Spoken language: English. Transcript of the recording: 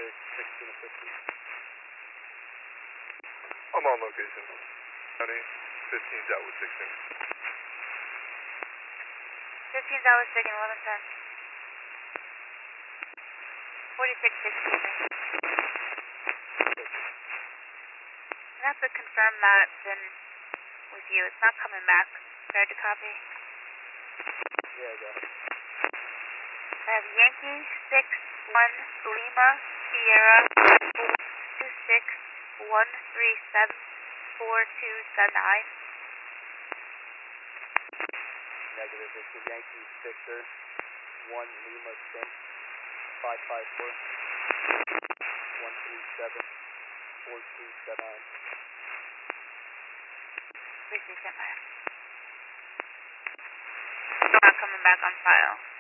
traffic, 16 to 50. I'm on location. County, 15's out with 16. 15's out with 16, 1110. 4616. I have to confirm that then with you. It's not coming back. Prepared to copy. Yeah, I got it. I have Yankee 61 Lima Sierra 26137 4279. Negative, this is Yankee Victor 1 Lima Sim 554 137 4279. Please stand by. Still not coming back on file.